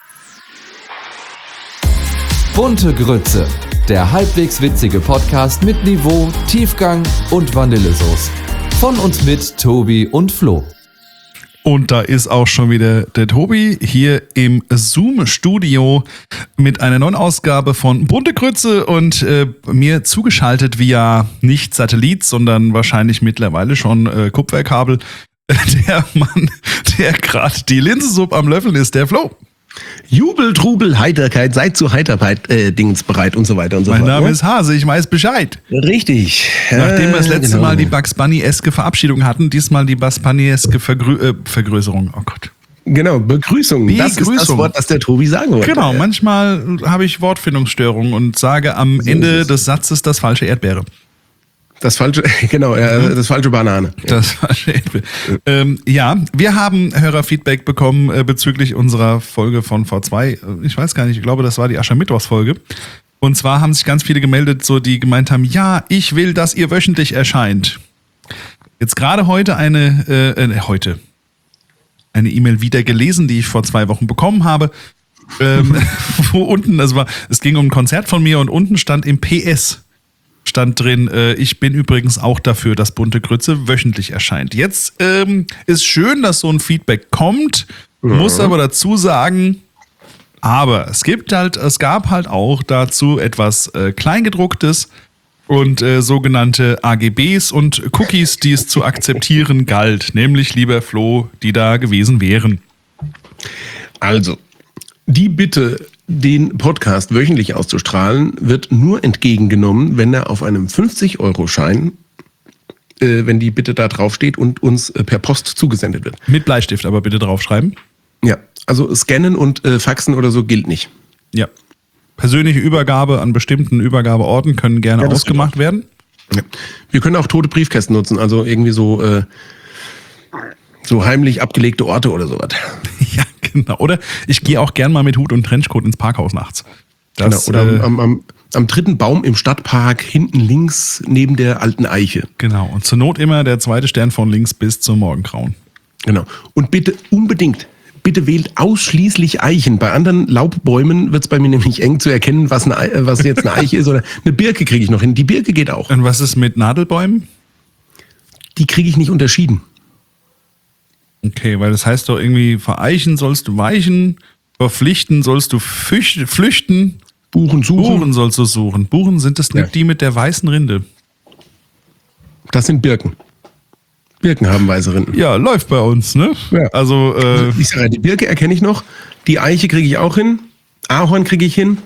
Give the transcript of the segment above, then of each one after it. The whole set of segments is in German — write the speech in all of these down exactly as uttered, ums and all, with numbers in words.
Bunte Grütze, der halbwegs witzige Podcast mit Niveau, Tiefgang und Vanillesoße. Von und mit Tobi und Flo. Und da ist auch schon wieder der Tobi hier im Zoom-Studio mit einer neuen Ausgabe von Bunte Grütze und äh, mir zugeschaltet via nicht Satellit, sondern wahrscheinlich mittlerweile schon äh, Kupferkabel, der Mann, der gerade die Linsensuppe am Löffeln ist, der Flo. Jubel, Trubel, Heiterkeit, seid zu Heiterkeit, äh, Dings bereit und so weiter und so fort. Mein fort, Name ne? ist Hase, ich weiß Bescheid. Richtig. Nachdem wir das letzte genau. Mal die Bugs Bunny-eske Verabschiedung hatten, diesmal die Bugs Bunny-eske Vergrö- äh, Vergrößerung. Oh Gott. Genau, Begrüßung. Begrüßung. Das ist das Wort, das der Tobi sagen wollte. Genau, manchmal habe ich Wortfindungsstörungen und sage am So Ende des Satzes das falsche Erdbeere. Das falsche, genau, äh, das falsche Banane. Das falsche Erdbeere. Ähm, ja, wir haben Hörerfeedback bekommen äh, bezüglich unserer Folge von V zwei. Ich weiß gar nicht, ich glaube, das war die Aschermittwochsfolge. Und zwar haben sich ganz viele gemeldet, so die gemeint haben, ja, ich will, dass ihr wöchentlich erscheint. Jetzt gerade heute eine, äh, äh, heute, eine E-Mail wieder gelesen, die ich vor zwei Wochen bekommen habe. Ähm, wo unten, das war, es ging um ein Konzert von mir und unten stand im P S stand drin, äh, ich bin übrigens auch dafür, dass Bunte Grütze wöchentlich erscheint. Jetzt ähm, ist schön, dass so ein Feedback kommt, ja. Muss aber dazu sagen, aber es gibt halt, es gab halt auch dazu etwas äh, Kleingedrucktes und äh, sogenannte A G Bs und Cookies, die es zu akzeptieren galt, nämlich, lieber Flo, die da gewesen wären. Also, die Bitte, den Podcast wöchentlich auszustrahlen, wird nur entgegengenommen, wenn er auf einem fünfzig-Euro-Schein, äh, wenn die Bitte da draufsteht und uns äh, per Post zugesendet wird. Mit Bleistift aber bitte draufschreiben. Ja, also Scannen und äh, Faxen oder so gilt nicht. Ja. Persönliche Übergabe an bestimmten Übergabeorten können gerne ja, ausgemacht werden. Ja. Wir können auch tote Briefkästen nutzen, also irgendwie so, äh, so heimlich abgelegte Orte oder sowas. Ja, genau. Oder ich gehe auch gern mal mit Hut und Trenchcoat ins Parkhaus nachts. Das, genau. Oder äh, am, am, am dritten Baum im Stadtpark, hinten links neben der alten Eiche. Genau. Und zur Not immer der zweite Stern von links bis zum Morgengrauen. Genau. Und bitte unbedingt, bitte wählt ausschließlich Eichen. Bei anderen Laubbäumen wird es bei mir nämlich eng zu erkennen, was, eine, was jetzt eine Eiche ist. Oder eine Birke kriege ich noch hin. Die Birke geht auch. Und was ist mit Nadelbäumen? Die kriege ich nicht unterschieden. Okay, weil das heißt doch irgendwie, vereichen sollst du weichen, verpflichten sollst du flüchten, flüchten. Buchen suchen. Buchen sollst du suchen. Buchen sind das nicht ja. die mit der weißen Rinde? Das sind Birken. Birken haben weiße Rinden. Ja, läuft bei uns, ne? Ja. Also, äh, ich sage, die Birke erkenne ich noch, die Eiche kriege ich auch hin, Ahorn kriege ich hin.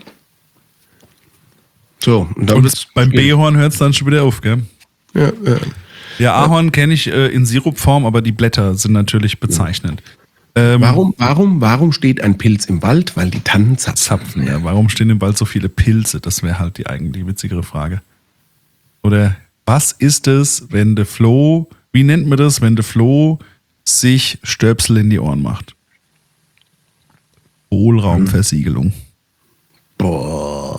So, und, dann und beim B-Horn hört es dann schon wieder auf, gell? Ja, ja. Ja, Ahorn kenne ich äh, in Sirupform, aber die Blätter sind natürlich bezeichnend. Ähm, warum, warum, warum steht ein Pilz im Wald? Weil die Tannen zapfen. zapfen ja. Warum stehen im Wald so viele Pilze? Das wäre halt die eigentlich witzigere Frage. Oder was ist es, wenn der Floh, wie nennt man das, wenn der Floh sich Stöpsel in die Ohren macht? Hohlraumversiegelung. Boah.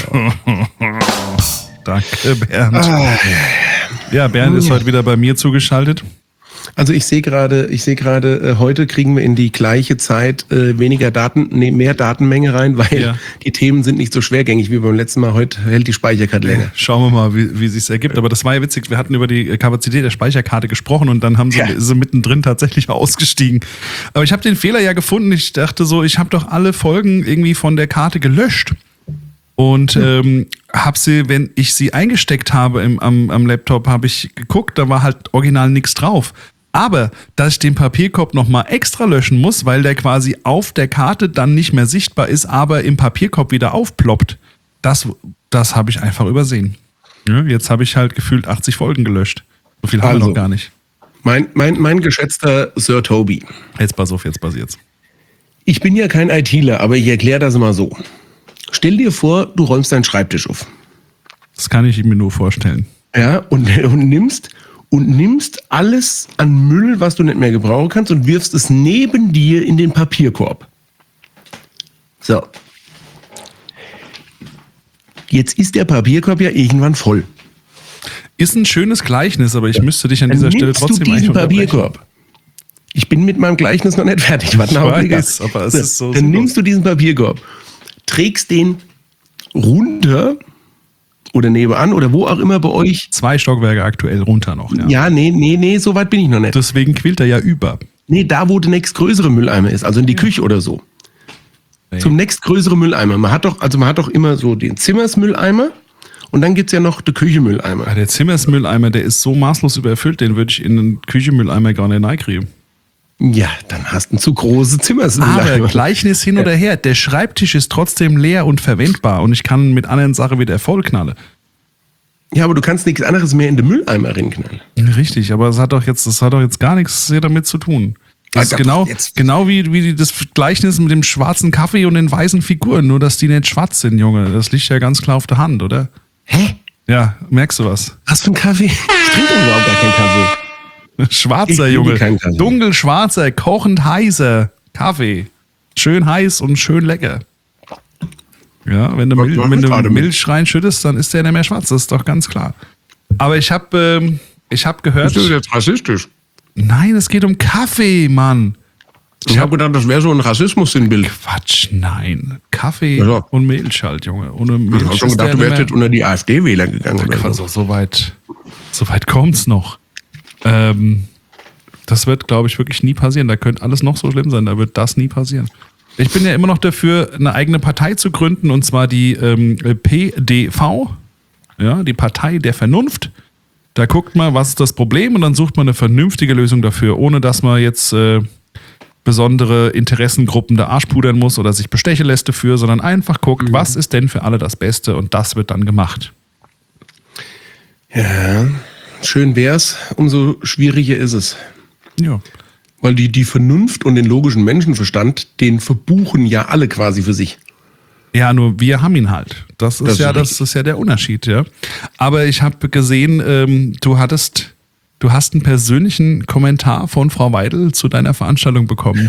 Danke, Bernd. Ah. Ja, Bernd ist heute wieder bei mir zugeschaltet. Also ich sehe gerade, ich sehe gerade, äh, heute kriegen wir in die gleiche Zeit äh, weniger Daten, nee, mehr Datenmenge rein, weil ja. die Themen sind nicht so schwergängig wie beim letzten Mal. Heute hält die Speicherkarte länger. Schauen wir mal, wie, wie sich's ergibt. Aber das war ja witzig. Wir hatten über die Kapazität der Speicherkarte gesprochen und dann haben sie, ja. sie mittendrin tatsächlich ausgestiegen. Aber ich habe den Fehler ja gefunden. Ich dachte so, ich habe doch alle Folgen irgendwie von der Karte gelöscht. Und ähm, habe sie, wenn ich sie eingesteckt habe im, am, am Laptop, habe ich geguckt, da war halt original nichts drauf. Aber, dass ich den Papierkorb nochmal extra löschen muss, weil der quasi auf der Karte dann nicht mehr sichtbar ist, aber im Papierkorb wieder aufploppt, das, das habe ich einfach übersehen. Ja, jetzt habe ich halt gefühlt achtzig Folgen gelöscht. So viel haben also, wir noch gar nicht. Mein, mein, mein geschätzter Sir Tobi. Jetzt pass auf, jetzt passiert's. Ich bin ja kein ITler, aber ich erkläre das mal so. Stell dir vor, du räumst deinen Schreibtisch auf. Das kann ich mir nur vorstellen. Ja, und, und nimmst... und nimmst alles an Müll, was du nicht mehr gebrauchen kannst, und wirfst es neben dir in den Papierkorb. So. Jetzt ist der Papierkorb ja irgendwann voll. Ist ein schönes Gleichnis, aber ich müsste dich an Dann dieser Stelle trotzdem du diesen Papierkorb Ich bin mit meinem Gleichnis noch nicht fertig. Warte, Ich Augenblick. weiß, aber es ist so Dann sinnlos. nimmst du diesen Papierkorb, trägst den runter oder nebenan oder wo auch immer bei euch. Zwei Stockwerke aktuell runter noch, ja. Ja, nee, nee, nee, so weit bin ich noch nicht. Deswegen quillt er ja über. Nee, da wo der nächstgrößere Mülleimer ist, also in die Küche oder so. Nee. Zum nächstgrößeren Mülleimer. Man hat doch, also man hat doch immer so den Zimmersmülleimer und dann gibt's ja noch den Küchenmülleimer. Ah, der Zimmersmülleimer, der ist so maßlos überfüllt, den würde ich in den Küchenmülleimer gar nicht reinkriegen. Ja, dann hast du einen zu großen Aber Zimmersmülleimer. Gleichnis hin oder her, der Schreibtisch ist trotzdem leer und verwendbar und ich kann mit anderen Sachen wieder vollknallen. Ja, aber du kannst nichts anderes mehr in den Mülleimer reinknallen. Richtig, aber es hat doch jetzt, das hat doch jetzt gar nichts hier damit zu tun. Das ist Alter, genau, jetzt- genau wie, wie das Gleichnis mit dem schwarzen Kaffee und den weißen Figuren, nur dass die nicht schwarz sind, Junge. Das liegt ja ganz klar auf der Hand, oder? Hä? Ja, merkst du was? Was für ein Kaffee? Ich trinke überhaupt gar keinen Kaffee. Schwarzer, Ich liebe Junge. keinen Kaffee. Dunkelschwarzer, kochend heißer Kaffee. Schön heiß und schön lecker. Ja, wenn du, Was Mil machst wenn du du gerade mit? Milch reinschüttest, dann ist der nicht mehr schwarz. Das ist doch ganz klar. Aber ich habe ähm, ich hab gehört... Bist du jetzt rassistisch? Nein, es geht um Kaffee, Mann. Ich habe gedacht, das wäre so ein Rassismus-Sinnbild. Quatsch, nein. Kaffee Ja. und Milch halt, Junge. Ohne Ich Milch habe schon ist der gedacht, du nicht wärst mehr- jetzt unter die AfD-Wähler gegangen. Oder so. Also so weit, so weit kommt's noch. Ähm, das wird, glaube ich, wirklich nie passieren. Da könnte alles noch so schlimm sein. Da wird das nie passieren. Ich bin ja immer noch dafür, eine eigene Partei zu gründen, und zwar die ähm, P D V, ja, die Partei der Vernunft. Da guckt man, was ist das Problem, und dann sucht man eine vernünftige Lösung dafür, ohne dass man jetzt äh, besondere Interessengruppen da Arsch pudern muss oder sich bestechen lässt dafür, sondern einfach guckt, was ist denn für alle das Beste, und das wird dann gemacht. Ja, schön wär's, umso schwieriger ist es. Ja. Weil die, die Vernunft und den logischen Menschenverstand, den verbuchen ja alle quasi für sich. Ja, nur wir haben ihn halt. Das ist Das ist ja, das richtig. ist ja der Unterschied, ja. Aber ich habe gesehen, ähm, du hattest, du hast einen persönlichen Kommentar von Frau Weidel zu deiner Veranstaltung bekommen.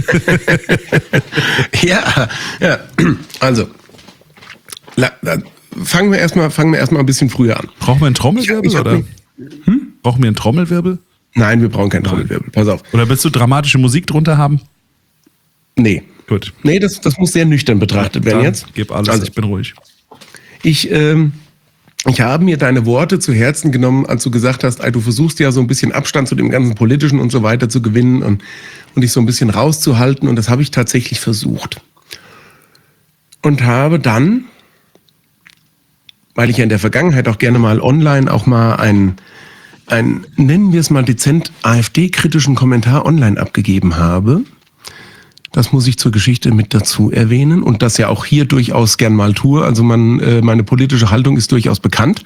Ja, ja. Also, la, la, fangen wir erstmal, fangen wir erstmal ein bisschen früher an. Brauchen wir einen Trommelwirbel Ich hab oder? mich- Brauchen wir einen Trommelwirbel? Nein, wir brauchen keinen Trommelwirbel. Pass auf. Oder willst du dramatische Musik drunter haben? Nee. Gut. Nee, das, das muss sehr nüchtern betrachtet werden Dann jetzt. Gib alles, Also, ich bin ruhig. Ich, ähm, ich habe mir deine Worte zu Herzen genommen, als du gesagt hast, ey, du versuchst ja so ein bisschen Abstand zu dem ganzen Politischen und so weiter zu gewinnen und, und dich so ein bisschen rauszuhalten. Und das habe ich tatsächlich versucht. Und habe dann, weil ich ja in der Vergangenheit auch gerne mal online auch mal einen, einen nennen wir es mal dezent AfD-kritischen Kommentar online abgegeben habe. Das muss ich zur Geschichte mit dazu erwähnen und das ja auch hier durchaus gern mal tue. Also man, äh, meine politische Haltung ist durchaus bekannt.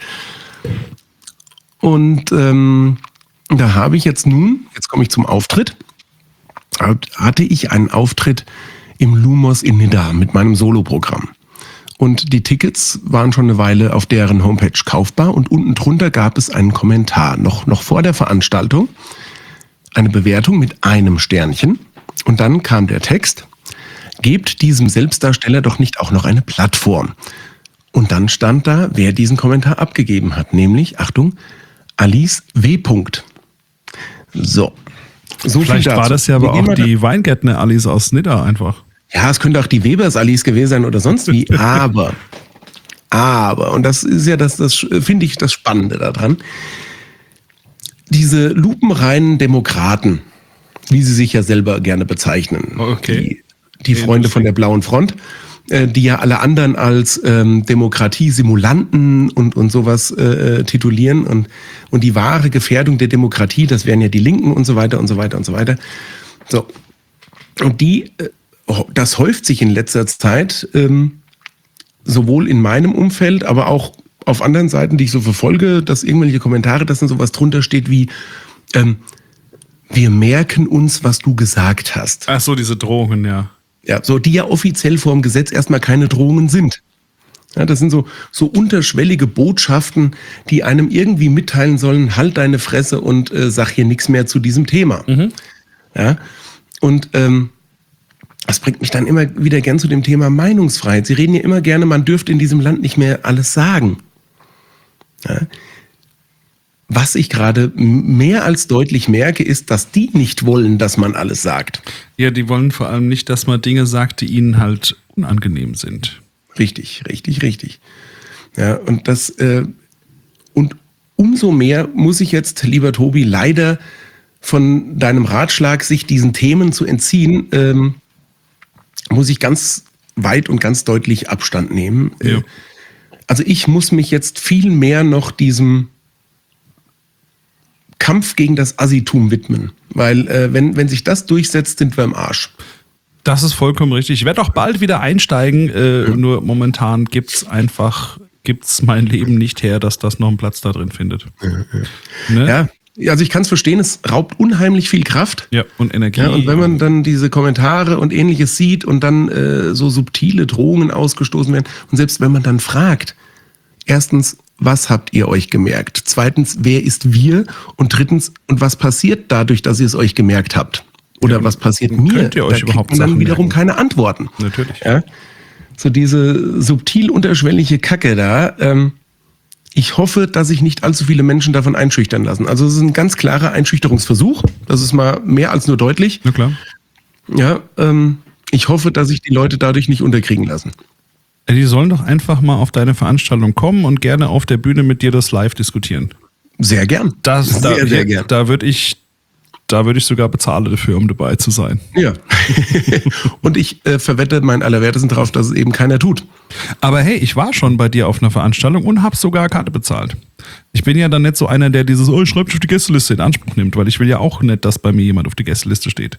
Und ähm, da habe ich jetzt nun, jetzt komme ich zum Auftritt, hatte ich einen Auftritt im Lumos in Nidda mit meinem Soloprogramm. Und die Tickets waren schon eine Weile auf deren Homepage kaufbar und unten drunter gab es einen Kommentar, noch, noch vor der Veranstaltung, eine Bewertung mit einem Sternchen. Und dann kam der Text, gebt diesem Selbstdarsteller doch nicht auch noch eine Plattform. Und dann stand da, wer diesen Kommentar abgegeben hat, nämlich, Achtung, Alice W. So, so viel Vielleicht dazu. war das ja aber Wir gehen auch mal die Weingärtner Alice aus Nidda einfach. Ja, es könnte auch die Webers Alice gewesen sein oder sonst wie, aber, aber, und das ist ja das, das finde ich das Spannende daran, diese lupenreinen Demokraten, wie sie sich ja selber gerne bezeichnen, Okay. die, die Freunde von der Blauen Front, äh, die ja alle anderen als ähm, Demokratie-Simulanten und, und sowas äh, titulieren und, und die wahre Gefährdung der Demokratie, das wären ja die Linken und so weiter und so weiter und so weiter. So. Und die, äh, das häuft sich in letzter Zeit, ähm, sowohl in meinem Umfeld, aber auch auf anderen Seiten, die ich so verfolge, dass irgendwelche Kommentare, dass dann sowas drunter steht wie, ähm, wir merken uns, was du gesagt hast. Ach so, diese Drohungen, ja. Ja, so, die ja offiziell vor dem Gesetz erstmal keine Drohungen sind. Ja, das sind so, so unterschwellige Botschaften, die einem irgendwie mitteilen sollen, halt deine Fresse und äh, sag hier nichts mehr zu diesem Thema. Mhm. Ja, und ähm, das bringt mich dann immer wieder gern zu dem Thema Meinungsfreiheit. Sie reden ja immer gerne, man dürfte in diesem Land nicht mehr alles sagen. Ja. was ich gerade mehr als deutlich merke, ist, dass die nicht wollen, dass man alles sagt. Ja, die wollen vor allem nicht, dass man Dinge sagt, die ihnen halt unangenehm sind. Richtig, richtig, richtig. Ja, und das, äh, und umso mehr muss ich jetzt, lieber Tobi, leider von deinem Ratschlag, sich diesen Themen zu entziehen, ähm, muss ich ganz weit und ganz deutlich Abstand nehmen. Ja. Also ich muss mich jetzt viel mehr noch diesem Kampf gegen das Assitum widmen. Weil äh, wenn, wenn sich das durchsetzt, sind wir im Arsch. Das ist vollkommen richtig. Ich werde auch bald wieder einsteigen, äh, mhm. nur momentan gibt's einfach, gibt's mein Leben nicht her, dass das noch einen Platz da drin findet. Mhm. Ne? Ja, also ich kann es verstehen, es raubt unheimlich viel Kraft. Ja, und Energie. Ja, und wenn man dann diese Kommentare und Ähnliches sieht und dann äh, so subtile Drohungen ausgestoßen werden und selbst wenn man dann fragt, erstens, was habt ihr euch gemerkt? Zweitens, wer ist wir? Und drittens, und was passiert dadurch, dass ihr es euch gemerkt habt? Oder ja, was passiert mir? Könnt ihr euch da überhaupt kriegt man dann Sachen wiederum merken? Keine Antworten. Natürlich. Ja? So diese subtil unterschwellige Kacke da. Ähm, ich hoffe, dass sich nicht allzu viele Menschen davon einschüchtern lassen. Also es ist ein ganz klarer Einschüchterungsversuch. Das ist mal mehr als nur deutlich. Na klar. Ja, ähm, ich hoffe, dass sich die Leute dadurch nicht unterkriegen lassen. Die sollen doch einfach mal auf deine Veranstaltung kommen und gerne auf der Bühne mit dir das live diskutieren. Sehr gern. Das, sehr, da, sehr gern. Da würde ich, da würde ich sogar bezahlen dafür, um dabei zu sein. Ja. Und ich äh, verwette mein Allerwertesten drauf, dass es eben keiner tut. Aber hey, ich war schon bei dir auf einer Veranstaltung und habe sogar Karte bezahlt. Ich bin ja dann nicht so einer, der dieses, oh, ich schreibe auf die Gästeliste in Anspruch nimmt, weil ich will ja auch nicht, dass bei mir jemand auf die Gästeliste steht.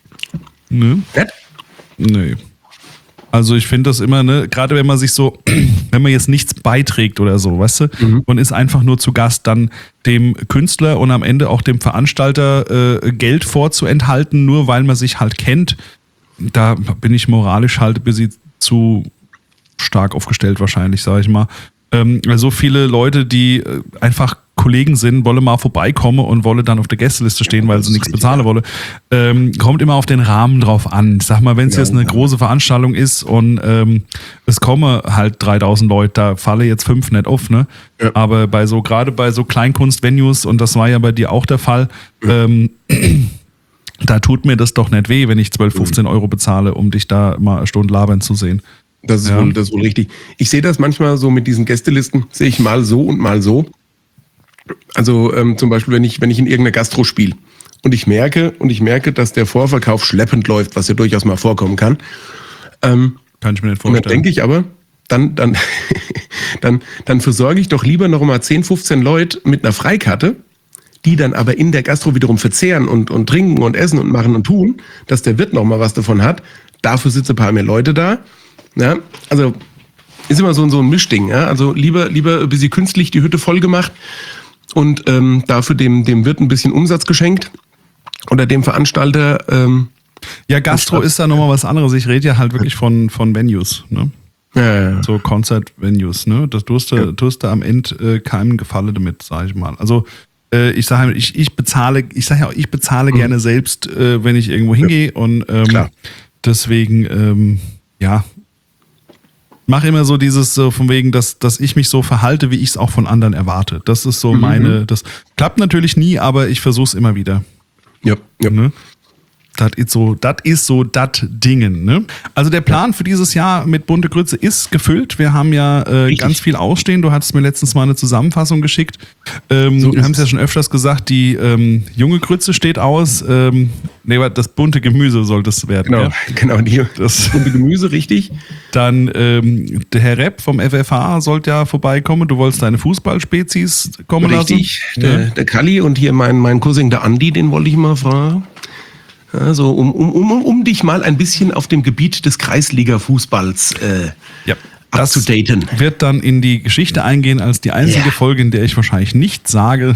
Ne? Nett? Nee. Also ich finde das immer, ne, gerade wenn man sich so, wenn man jetzt nichts beiträgt oder so, weißt du, mhm. und ist einfach nur zu Gast, dann dem Künstler und am Ende auch dem Veranstalter äh, Geld vorzuenthalten, nur weil man sich halt kennt, da bin ich moralisch halt ein bisschen zu stark aufgestellt wahrscheinlich, sage ich mal. Ähm, so viele Leute, die äh, einfach Kollegen sind, wollen mal vorbeikommen und wollen dann auf der Gästeliste stehen, weil sie nichts bezahlen wollen. Ähm, kommt immer auf den Rahmen drauf an. Ich sag mal, wenn es ja, jetzt eine ja. große Veranstaltung ist und ähm, es kommen halt dreitausend Leute, da falle jetzt fünf nicht auf, ne? Ja. Aber bei so, gerade bei so Kleinkunst-Venues, und das war ja bei dir auch der Fall, ja. ähm, da tut mir das doch nicht weh, wenn ich zwölf, fünfzehn Euro bezahle, um dich da mal eine Stunde labern zu sehen. Das ist, ja. wohl, das ist wohl richtig. Ich sehe das manchmal so mit diesen Gästelisten, sehe ich mal so und mal so. Also ähm, zum Beispiel, wenn ich, wenn ich in irgendeiner Gastro spiele und ich merke, und ich merke, dass der Vorverkauf schleppend läuft, was ja durchaus mal vorkommen kann. Ähm, kann ich mir nicht vorstellen. Und dann denke ich aber, dann, dann, dann, dann versorge ich doch lieber noch mal zehn, fünfzehn Leute mit einer Freikarte, die dann aber in der Gastro wiederum verzehren und, und trinken und essen und machen und tun, dass der Wirt noch mal was davon hat. Dafür sitzen ein paar mehr Leute da. Ja, also ist immer so, so ein Mischding. Ja? Also lieber, lieber ein bisschen künstlich die Hütte voll gemacht und ähm, dafür dem, dem Wirt ein bisschen Umsatz geschenkt oder dem Veranstalter. Ähm, ja, Gastro ist da nochmal was anderes. Ich rede ja halt wirklich von, von Venues. Ne? Ja, ja, ja. So Konzert-Venues. Ne? Das tust du, ja. tust du am Ende äh, keinem Gefallen damit, sage ich mal. Also äh, ich sage ich, ich bezahle, ich sage ja auch, ich bezahle mhm. gerne selbst, äh, wenn ich irgendwo hingehe. Ja. Und ähm, Klar. deswegen, ähm, ja, mache immer so dieses so von wegen, dass, dass ich mich so verhalte, wie ich es auch von anderen erwarte. Das ist so mhm. meine, das klappt natürlich nie, aber ich versuche es immer wieder. Ja, ja. Ne? Das ist so, das ist so das Dingen. Ne? Also der Plan für dieses Jahr mit Bunte Grütze ist gefüllt. Wir haben ja äh, ganz viel ausstehen. Du hattest mir letztens mal eine Zusammenfassung geschickt. Ähm, so wir haben es ja schon öfters gesagt, die ähm, junge Grütze steht aus. Ähm, nee, das bunte Gemüse sollte es werden. Genau, ja? genau die, das bunte Gemüse, richtig. Dann ähm, der Herr Repp vom F F H sollte ja vorbeikommen. Du wolltest deine Fußballspezies kommen lassen. Richtig, der, ja. der Kalli und hier mein, mein Cousin, der Andi, den wollte ich mal fragen. Also um, um, um, um dich mal ein bisschen auf dem Gebiet des Kreisliga-Fußballs äh, ja, abzudaten. Das wird dann in die Geschichte eingehen als die einzige ja. Folge, in der ich wahrscheinlich nichts sage.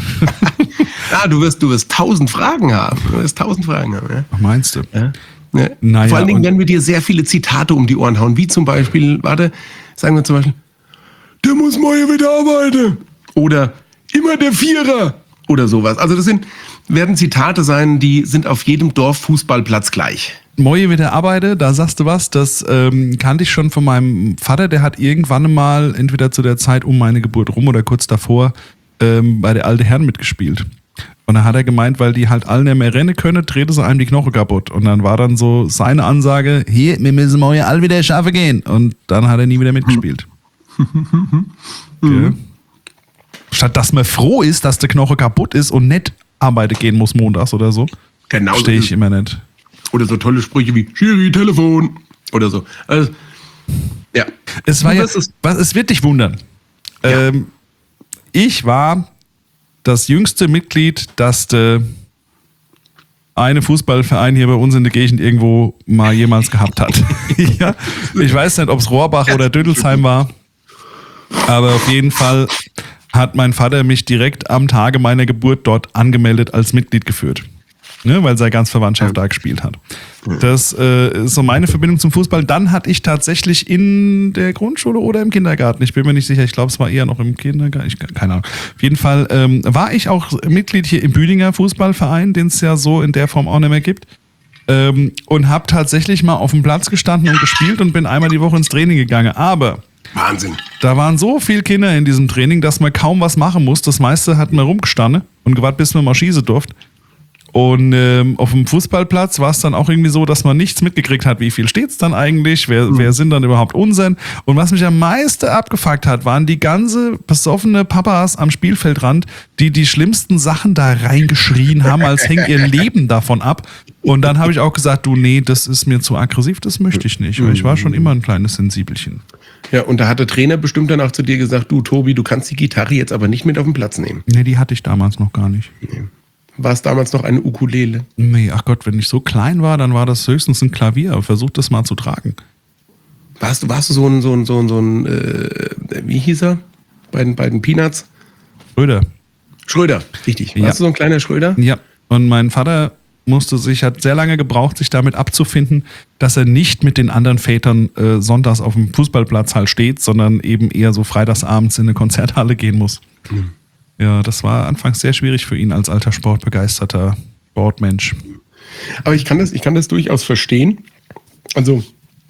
Ah, du wirst, du wirst tausend Fragen haben. Du wirst tausend Fragen haben. Ja? Ach, meinst du? Ja. Ja. Naja, vor allen Dingen werden wir dir sehr viele Zitate um die Ohren hauen, wie zum Beispiel, warte, sagen wir zum Beispiel, der muss morgen wieder arbeiten. Oder immer der Vierer. Oder sowas. Also das sind, werden Zitate sein, die sind auf jedem Dorffußballplatz gleich. Moje wieder arbeite, da sagst du was, das ähm, kannte ich schon von meinem Vater, der hat irgendwann mal, entweder zu der Zeit um meine Geburt rum oder kurz davor, ähm, bei der Alte Herren mitgespielt. Und dann hat er gemeint, weil die halt alle nicht mehr rennen können, drehte sie einem die Knochen kaputt. Und dann war dann so seine Ansage, hier, wir müssen morgen alle wieder schaffen gehen. Und dann hat er nie wieder mitgespielt. Okay. Statt dass man froh ist, dass der Knochen kaputt ist und nicht arbeiten gehen muss montags oder so. Genau. Verstehe ich immer nicht. Oder so tolle Sprüche wie Schiri, Telefon oder so. Also, ja. Es war ja, ist was, es wird dich wundern. Ja. Ähm, ich war das jüngste Mitglied, das der eine Fußballverein hier bei uns in der Gegend irgendwo mal jemals gehabt hat. Ja, ich weiß nicht, ob es Rohrbach oder Dödelsheim war, aber auf jeden Fall hat mein Vater mich direkt am Tage meiner Geburt dort angemeldet als Mitglied geführt. Ne, weil seine ganze Verwandtschaft da gespielt hat. Das äh, ist so meine Verbindung zum Fußball. Dann hatte ich tatsächlich in der Grundschule oder im Kindergarten, ich bin mir nicht sicher, ich glaube, es war eher noch im Kindergarten, ich, keine Ahnung. Auf jeden Fall ähm, war ich auch Mitglied hier im Büdinger Fußballverein, den es ja so in der Form auch nicht mehr gibt. Ähm, und habe tatsächlich mal auf dem Platz gestanden und gespielt und bin einmal die Woche ins Training gegangen. Aber Wahnsinn. da waren so viele Kinder in diesem Training, dass man kaum was machen muss. Das meiste hat man rumgestanden und gewartet, bis man mal schießen durfte. Und ähm, auf dem Fußballplatz war es dann auch irgendwie so, dass man nichts mitgekriegt hat, wie viel steht's dann eigentlich, wer, mhm. wer sind dann überhaupt unseren. Und was mich am meisten abgefuckt hat, waren die ganze besoffene Papas am Spielfeldrand, die die schlimmsten Sachen da reingeschrien haben, als hängt ihr Leben davon ab. Und dann habe ich auch gesagt, du, nee, das ist mir zu aggressiv, das möchte ich nicht, weil ich war schon immer ein kleines Sensibelchen. Ja, und da hat der Trainer bestimmt danach zu dir gesagt, du Tobi, du kannst die Gitarre jetzt aber nicht mit auf den Platz nehmen. Nee, die hatte ich damals noch gar nicht. Nee. War es damals noch eine Ukulele? Nee, ach Gott, wenn ich so klein war, dann war das höchstens ein Klavier. Versuch das mal zu tragen. Warst du, warst du so ein, so ein, so ein, so ein äh, wie hieß er? Bei den, bei den Peanuts? Schröder. Schröder, richtig. Warst Ja. du so ein kleiner Schröder? Ja, und mein Vater musste sich, hat sehr lange gebraucht, sich damit abzufinden, dass er nicht mit den anderen Vätern äh, sonntags auf dem Fußballplatz halt steht, sondern eben eher so freitagsabends in eine Konzerthalle gehen muss. Mhm. Ja, das war anfangs sehr schwierig für ihn als alter sportbegeisterter Sportmensch. Aber ich kann das, ich kann das durchaus verstehen. Also,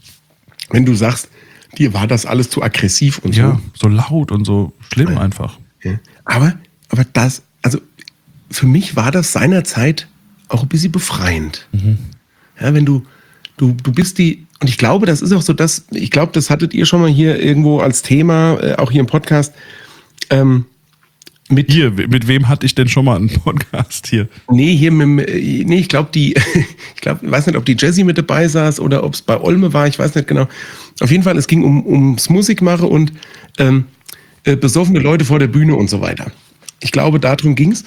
wenn du sagst, dir war das alles zu aggressiv und so. Ja, so laut und so schlimm Ja. einfach. Ja. Aber, aber das, also für mich war das seinerzeit auch ein bisschen befreiend. Mhm. Ja, wenn du, du, du bist die, und ich glaube, das ist auch so das, ich glaube, das hattet ihr schon mal hier irgendwo als Thema, äh, auch hier im Podcast, ähm, Mit, hier, mit wem hatte ich denn schon mal einen Podcast hier? Nee, hier mit, nee, ich glaube, die, ich glaube, ich weiß nicht, ob die Jessie mit dabei saß oder ob es bei Olme war, ich weiß nicht genau. Auf jeden Fall, es ging um, ums Musikmachen und ähm, äh, besoffene Leute vor der Bühne und so weiter. Ich glaube, darum ging's.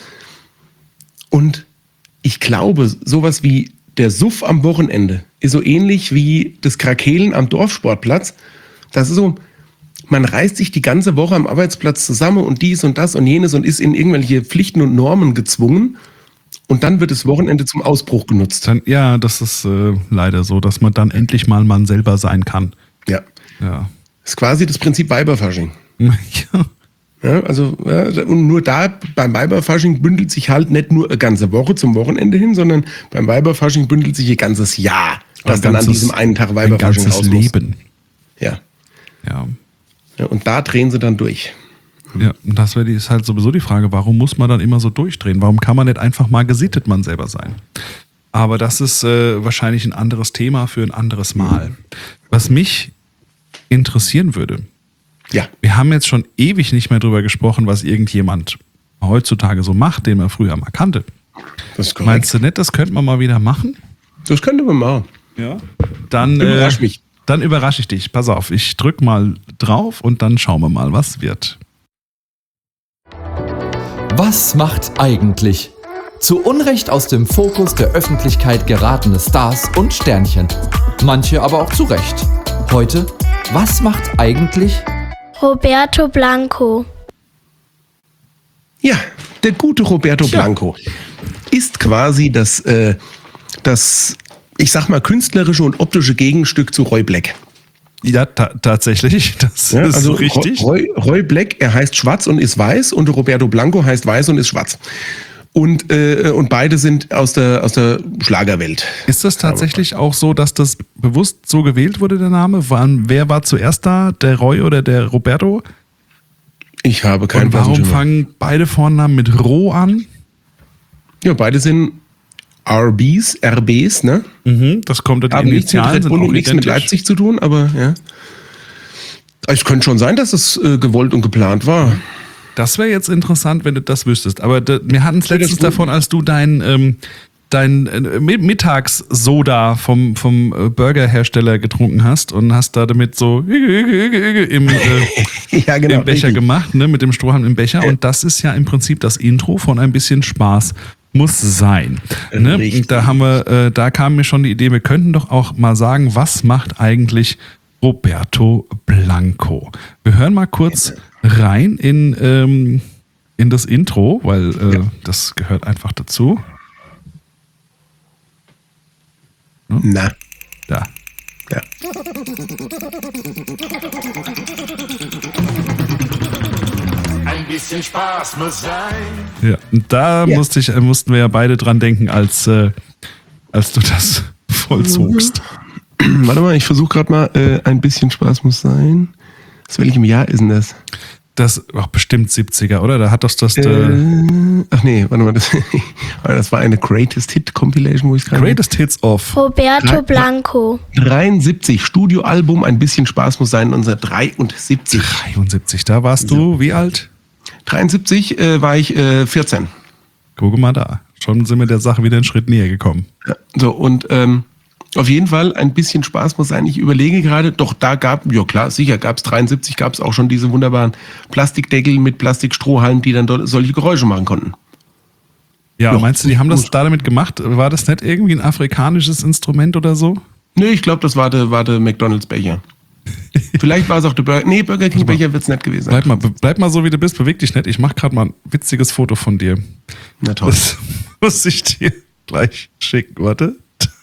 Und ich glaube, sowas wie der Suff am Wochenende ist so ähnlich wie das Krakehlen am Dorfsportplatz. Das ist so, man reißt sich die ganze Woche am Arbeitsplatz zusammen und dies und das und jenes und ist in irgendwelche Pflichten und Normen gezwungen. Und dann wird das Wochenende zum Ausbruch genutzt. Dann, ja, das ist äh, leider so, dass man dann endlich mal man selber sein kann. Ja. Ja. Das ist quasi das Prinzip Weiberfasching. Ja. Ja, also, ja, und nur da beim Weiberfasching bündelt sich halt nicht nur eine ganze Woche zum Wochenende hin, sondern beim Weiberfasching bündelt sich ein ganzes Jahr, das Ein dann ganzes, an diesem einen Tag ein Weiberfasching ganzes raus muss. Leben. Ja. Ja. Ja. Und da drehen sie dann durch. Ja, und das wäre die- ist halt sowieso die Frage, warum muss man dann immer so durchdrehen? Warum kann man nicht einfach mal gesittet man selber sein? Aber das ist äh, wahrscheinlich ein anderes Thema für ein anderes Mal. Was mich interessieren würde, Ja. wir haben jetzt schon ewig nicht mehr drüber gesprochen, was irgendjemand heutzutage so macht, den man früher mal kannte. Das ist korrekt. Meinst du nicht, das könnte man mal wieder machen? Das könnte man machen. Ja. Dann Überrasch äh, mich. Dann überrasche ich dich. Pass auf, ich drück mal drauf und dann schauen wir mal, was wird. Was macht eigentlich? Zu Unrecht aus dem Fokus der Öffentlichkeit geratene Stars und Sternchen. Manche aber auch zu Recht. Heute, was macht eigentlich? Roberto Blanco. Ja, der gute Roberto Blanco ist quasi das, äh, das, ich sag mal, künstlerische und optische Gegenstück zu Roy Black. Ja, ta- tatsächlich, das Ja, ist also richtig. Roy, Roy Black, er heißt schwarz und ist weiß und Roberto Blanco heißt weiß und ist schwarz. Und, äh, und beide sind aus der, aus der Schlagerwelt. Ist das tatsächlich auch so, dass das bewusst so gewählt wurde, der Name? Wann, wer war zuerst da, der Roy oder der Roberto? Ich habe keinen Und warum blassen Schimmer. fangen beide Vornamen mit Ro an? Ja, beide sind R Bs, R Bs, ne? Mhm, das kommt, die Haben nichts mit Initialen Red sind Bull auch und nichts mit identisch. Leipzig zu tun, aber ja. Es könnte schon sein, dass es äh, gewollt und geplant war. Das wäre jetzt interessant, wenn du das wüsstest. Aber da, wir hatten es das letztens gut. davon, als du dein, ähm, dein äh, Mi- Mittagssoda vom, vom äh, Burgerhersteller getrunken hast und hast da damit so im, äh, Ja, genau. im Becher richtig. gemacht, ne, mit dem Strohhalm im Becher. Und das ist ja im Prinzip das Intro von ein bisschen Spaß muss sein. Ne? Richtig. Und da haben wir, äh, da kam mir schon die Idee, wir könnten doch auch mal sagen, was macht eigentlich Roberto Blanco? Wir hören mal kurz rein in, ähm, in das Intro, weil äh, das gehört einfach dazu. Na, Da. ja. Ein bisschen Spaß muss sein. Ja. Und da Ja. musste ich, äh, mussten wir ja beide dran denken, als, äh, als du das vollzogst. Warte mal, ich versuche gerade mal, äh, ein bisschen Spaß muss sein. Aus welchem Jahr ist denn das? Das war bestimmt siebziger, oder? Da hat das das äh, Äh, ach nee, warte mal, das, das war eine Greatest Hit Compilation, wo ich gerade. Greatest Hits of. Roberto Blanco. dreiundsiebzig, Studioalbum, ein bisschen Spaß muss sein, neunzehnhundertdreiundsiebzig. dreiundsiebzig, da warst du wie alt? dreiundsiebzig äh, war ich äh, vierzehn. Gucke mal da. Schon sind wir der Sache wieder einen Schritt näher gekommen. Ja, so, und ähm, auf jeden Fall ein bisschen Spaß muss sein. Ich überlege gerade, doch da gab, ja klar, sicher gab es dreiundsiebzig, gab es auch schon diese wunderbaren Plastikdeckel mit Plastikstrohhalmen, die dann dort solche Geräusche machen konnten. Ja, Ja, meinst du, die haben das gut. da damit gemacht? War das nicht irgendwie ein afrikanisches Instrument oder so? Nee, ich glaube, das war der, war der McDonalds-Becher. Vielleicht war es auch der Burger, nee, Burger King-Becher wird es nicht gewesen sein. Bleib mal, be- bleib mal so, wie du bist, beweg dich nicht. Ich mach gerade mal ein witziges Foto von dir. Na toll. Das muss ich dir gleich schicken. Warte.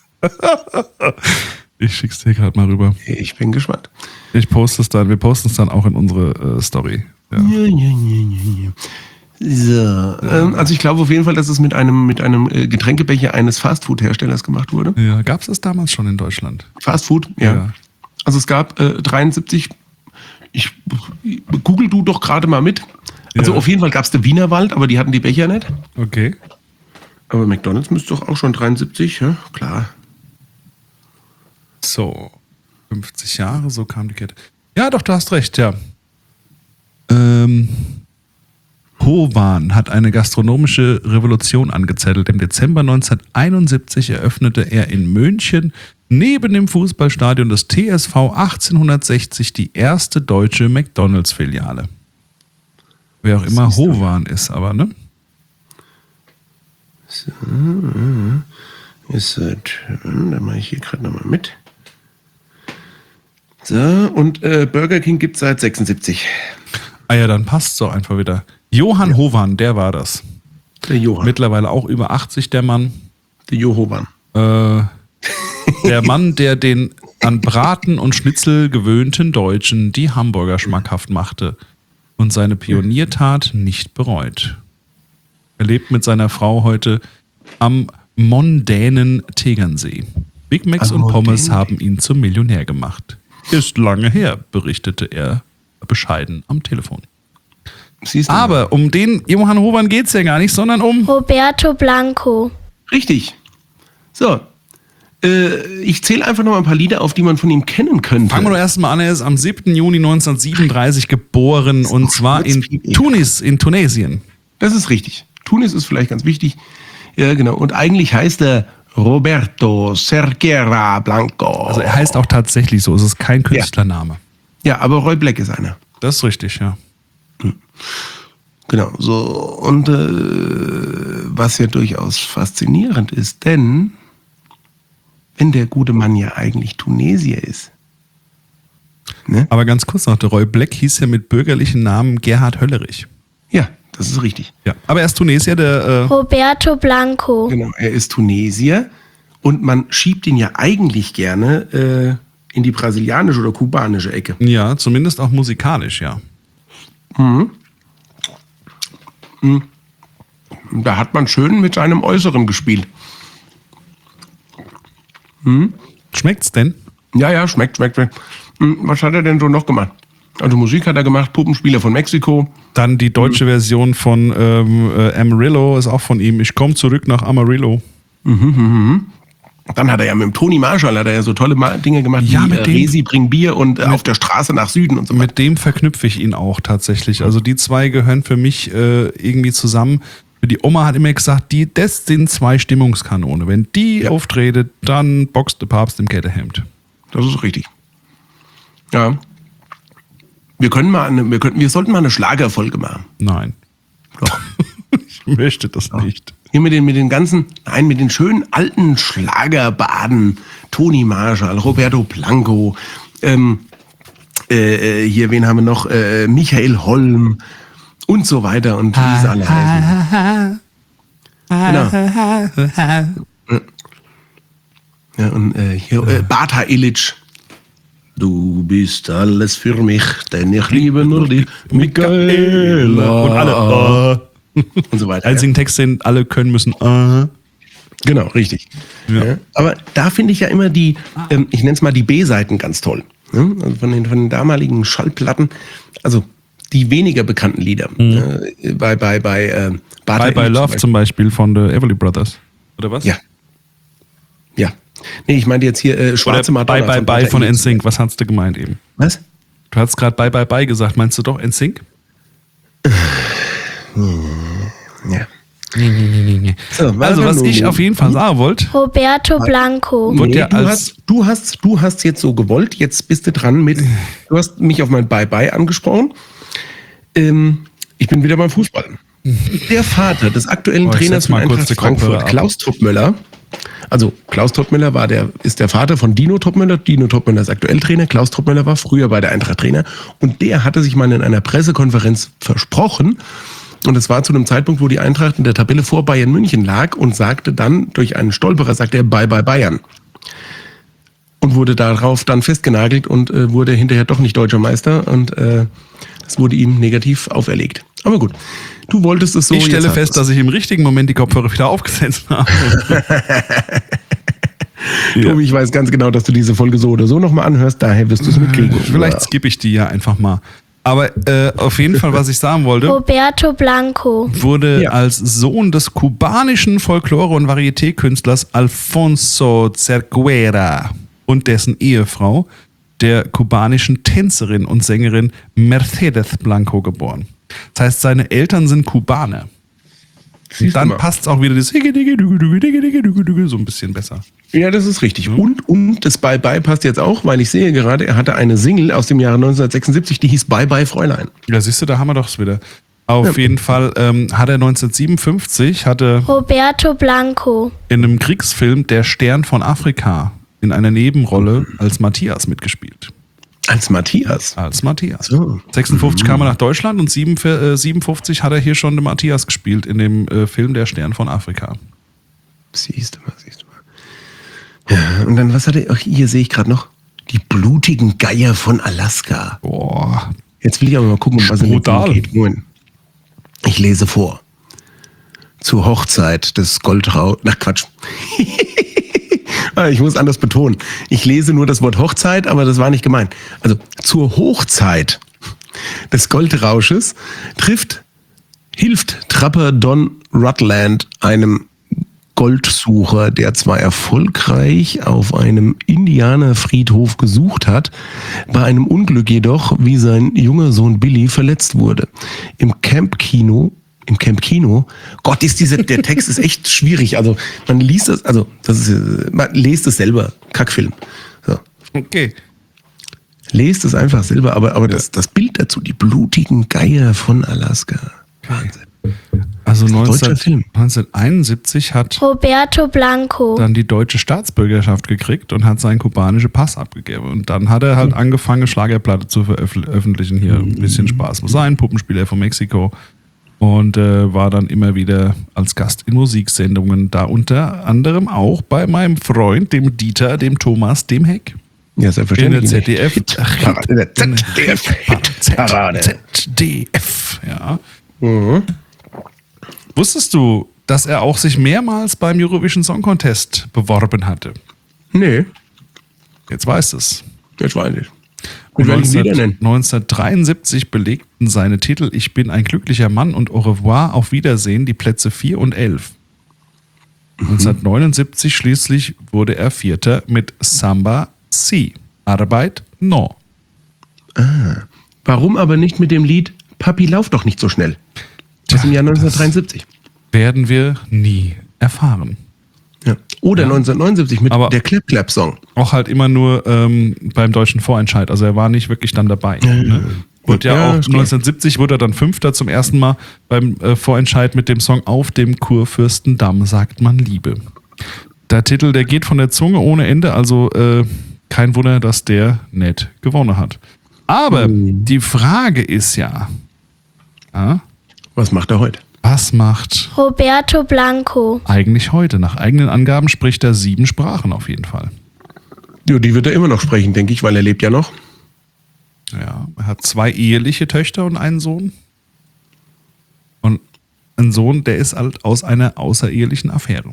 Ich schick's dir gerade mal rüber. Ich bin gespannt. Ich poste es dann, wir posten es dann auch in unsere äh, Story. Ja. Ja, ja, ja, ja, ja. So, ähm, also ich glaube auf jeden Fall, dass es mit einem, mit einem äh, Getränkebecher eines Fastfood-Herstellers gemacht wurde. Ja, gab es das damals schon in Deutschland? Fastfood, ja. Ja. Also es gab äh, dreiundsiebzig, ich google du doch gerade mal mit. Also Ja. auf jeden Fall gab es den Wienerwald, aber die hatten die Becher nicht. Okay. Aber McDonalds müsste doch auch schon dreiundsiebzig, ja, klar. So, fünfzig Jahre, so kam die Kette. Ja, doch, du hast recht, ja. Ähm, Hovan hat eine gastronomische Revolution angezettelt. Im Dezember neunzehnhunderteinundsiebzig eröffnete er in München neben dem Fußballstadion des T S V achtzehnhundertsechzig die erste deutsche McDonalds-Filiale. Wer auch immer Hovan ist, aber ne? Ist, äh, da mache ich hier gerade nochmal mit. So, und äh, Burger King gibt es seit sechsundsiebzig. Ah ja, dann passt's doch einfach wieder. Johann Hovan, der war das. Der Johann. Mittlerweile auch über achtzig, der Mann. der Johovan. Äh, der Mann, der den an Braten und Schnitzel gewöhnten Deutschen die Hamburger schmackhaft machte und seine Pioniertat nicht bereut. Er lebt mit seiner Frau heute am mondänen Tegernsee. Big Macs Am und Pommes mondänen? haben ihn zum Millionär gemacht. Ist lange her, berichtete er bescheiden am Telefon. Siehst du? Aber um den Johann Hovan geht es ja gar nicht, sondern um... Roberto Blanco. Richtig. So. Äh, ich zähle einfach noch mal ein paar Lieder auf, die man von ihm kennen könnte. Fangen wir doch erstmal an, er ist am siebten Juni neunzehnhundertsiebenunddreißig geboren und zwar in Tunis, in Tunesien. Das ist richtig. Tunis ist vielleicht ganz wichtig. Ja, genau. Und eigentlich heißt er Roberto Cerquera Blanco. Also er heißt auch tatsächlich so, es ist kein Künstlername. Ja, aber Roy Black ist einer. Das ist richtig, ja. Genau, so. Und äh, was ja durchaus faszinierend ist, denn wenn der gute Mann ja eigentlich Tunesier ist. Ne? Aber ganz kurz noch, der Roy Black hieß ja mit bürgerlichen Namen Gerhard Höllerich. Ja, das ist richtig. Ja, aber er ist Tunesier, der... Äh, Roberto Blanco. Genau, er ist Tunesier und man schiebt ihn ja eigentlich gerne äh, in die brasilianische oder kubanische Ecke. ja, zumindest auch musikalisch, ja. Da hat man schön mit seinem Äußeren gespielt. Schmeckt's denn? Ja, ja, schmeckt, schmeckt, schmeckt. Hm, was hat er denn so noch gemacht? Also Musik hat er gemacht, Puppenspieler von Mexiko. Dann die deutsche mhm. Version von ähm, äh, Amarillo ist auch von ihm. Ich komme zurück nach Amarillo. Mhm, mhm. Dann hat er ja mit dem Toni Marshall hat er ja so tolle Dinge gemacht, ja, wie mit äh, dem, Resi bring Bier und äh, auf der Straße nach Süden und so weiter. Mit dem verknüpfe ich ihn auch tatsächlich. Also die zwei gehören für mich äh, irgendwie zusammen. Die Oma hat immer gesagt, die, das sind zwei Stimmungskanone. Wenn die ja. auftreten, dann boxt der Papst im Kettenhemd. Das ist richtig. Ja. Wir können mal eine, wir könnten, wir sollten mal eine Schlagerfolge machen. Nein. Doch. Ich möchte das Doch. nicht. Hier mit den, mit den ganzen, nein, mit den schönen alten Schlagerbaden. Toni Marshall, Roberto Blanco, ähm, äh, hier, wen haben wir noch? Äh, Michael Holm und so weiter und wie sie alle heißen. Genau. Ja, und äh, hier, äh, Bata Illich. Du bist alles für mich, denn ich liebe nur dich, Michaela. Und alle, äh. und so weiter. Einzigen Text, den alle können müssen, äh. Genau, richtig. Ja. Ja, aber da finde ich ja immer die, ähm, ich nenne es mal die B-Seiten ganz toll. Ne? Also von den, von den damaligen Schallplatten, also die weniger bekannten Lieder. Mhm. Äh, bei bei, bei äh, Bata Bye Bye Illich Love zum Beispiel von The Everly Brothers. Oder was? Ja. Ja. Nee, ich meinte jetzt hier äh, Schwarze Oder Madonna. Bye Bye Bye von N Sync. Was hast du gemeint eben? Was? Du hast gerade Bye Bye Bye gesagt. Meinst du doch N Sync? Ja. Nee, nee, nee, nee. So, also, was ich auf jeden Fall sagen wollte. Roberto Blanco. Nee, ja du, als hast, du, hast, du hast jetzt so gewollt, jetzt bist du dran mit, du hast mich auf mein Bye-Bye angesprochen. Ähm, ich bin wieder beim Fußball. Der Vater des aktuellen oh, Trainers von Eintracht Frankfurt, Klaus Toppmöller, also Klaus Toppmöller war der, ist der Vater von Dino Toppmöller. Dino Toppmöller ist aktuell Trainer. Klaus Toppmöller war früher bei der Eintracht Trainer. Und der hatte sich mal in einer Pressekonferenz versprochen. Und es war zu einem Zeitpunkt, wo die Eintracht in der Tabelle vor Bayern München lag und sagte dann, durch einen Stolperer, sagte er, bye bye Bayern. Und wurde darauf dann festgenagelt und äh, wurde hinterher doch nicht deutscher Meister. Und äh, das wurde ihm negativ auferlegt. Aber gut, du wolltest es so. Ich stelle fest, dass ich im richtigen Moment die Kopfhörer wieder aufgesetzt habe. Ja. Tobi, ich weiß ganz genau, dass du diese Folge so oder so nochmal anhörst, daher wirst du es mitkriegen. Vielleicht skippe ich die ja einfach mal. Aber äh, auf jeden Fall, was ich sagen wollte, Roberto Blanco wurde ja. als Sohn des kubanischen Folklore- und Varieté-Künstlers Alfonso Cerquera und dessen Ehefrau, der kubanischen Tänzerin und Sängerin Mercedes Blanco, geboren. Das heißt, seine Eltern sind Kubaner. Und dann passt es auch wieder das so ein bisschen besser. Ja, das ist richtig. Und, und das Bye Bye passt jetzt auch, weil ich sehe gerade, er hatte eine Single aus dem Jahre neunzehnhundertsechsundsiebzig, die hieß Bye Bye Fräulein. Ja, siehst du, da haben wir doch es wieder. Auf ja. jeden Fall ähm, hat er neunzehnhundertsiebenundfünfzig hatte Roberto Blanco in einem Kriegsfilm Der Stern von Afrika in einer Nebenrolle als Matthias mitgespielt. Als Matthias? Als Matthias. So. sechsundfünfzig mhm. kam er nach Deutschland und siebenundfünfzig hat er hier schon den Matthias gespielt in dem äh, Film Der Stern von Afrika. Siehst du mal, siehst du mal. Ja, und dann, was hat er, ach, hier sehe ich gerade noch, die blutigen Geier von Alaska. Boah. Jetzt will ich aber mal gucken, um was es geht. Moment. Ich lese vor. Zur Hochzeit des Goldrau... Ach, Quatsch. Ich muss anders betonen. Ich lese nur das Wort Hochzeit, aber das war nicht gemeint. Also, zur Hochzeit des Goldrausches trifft, hilft Trapper Don Rutland einem Goldsucher, der zwar erfolgreich auf einem Indianerfriedhof gesucht hat, bei einem Unglück jedoch, wie sein junger Sohn Billy, verletzt wurde. Im Camp-Kino, im Camp-Kino, Gott, ist dieser, der Text ist echt schwierig. Also man liest das, also das ist, man lest es selber, Kackfilm. So. Okay. Lest es einfach selber, aber, aber das, das Bild dazu, die blutigen Geier von Alaska. Wahnsinn. Also neunzehn, neunzehnhunderteinundsiebzig hat Roberto Blanco dann die deutsche Staatsbürgerschaft gekriegt und hat seinen kubanischen Pass abgegeben. Und dann hat er halt angefangen, Schlagerplatte zu veröffentlichen. Hier ein bisschen Spaß muss sein, Puppenspieler von Mexiko. Und äh, war dann immer wieder als Gast in Musiksendungen, da unter anderem auch bei meinem Freund, dem Dieter, dem Thomas, dem Heck. Ja, selbstverständlich. In der Z D F. In der Z D F. Z D F, ja. Mhm. Wusstest du, dass er auch sich mehrmals beim Eurovision Song Contest beworben hatte? Nee. Jetzt weißt du es. Jetzt weiß ich. Mit welchen Liedern denn? neunzehnhundertdreiundsiebzig belegten seine Titel Ich bin ein glücklicher Mann und Au revoir, auf Wiedersehen die Plätze vier und elf. Mhm. neunzehnhundertneunundsiebzig schließlich wurde er Vierter mit Samba Si. Arbeit No. Ah. Warum aber nicht mit dem Lied Papi, lauf doch nicht so schnell? Das im Jahr neunzehnhundertdreiundsiebzig. Werden wir nie erfahren. Ja. Oder ja. neunzehnhundertneunundsiebzig mit aber der Clap-Clap-Song. Auch halt immer nur ähm, beim deutschen Vorentscheid. Also er war nicht wirklich dann dabei. Äh, ne? Wurde ja, ja auch neunzehnhundertsiebzig wurde er dann Fünfter zum ersten Mal beim äh, Vorentscheid mit dem Song Auf dem Kurfürstendamm sagt man Liebe. Der Titel, der geht von der Zunge ohne Ende, also äh, kein Wunder, dass der nicht gewonnen hat. Aber mhm. die Frage ist ja, ja, was macht er heute? Was macht Roberto Blanco eigentlich heute? Nach eigenen Angaben spricht er sieben Sprachen auf jeden Fall. Ja, die wird er immer noch sprechen, denke ich, weil er lebt ja noch. Ja, er hat zwei eheliche Töchter und einen Sohn. Und ein Sohn, der ist halt aus einer außerehelichen Affäre.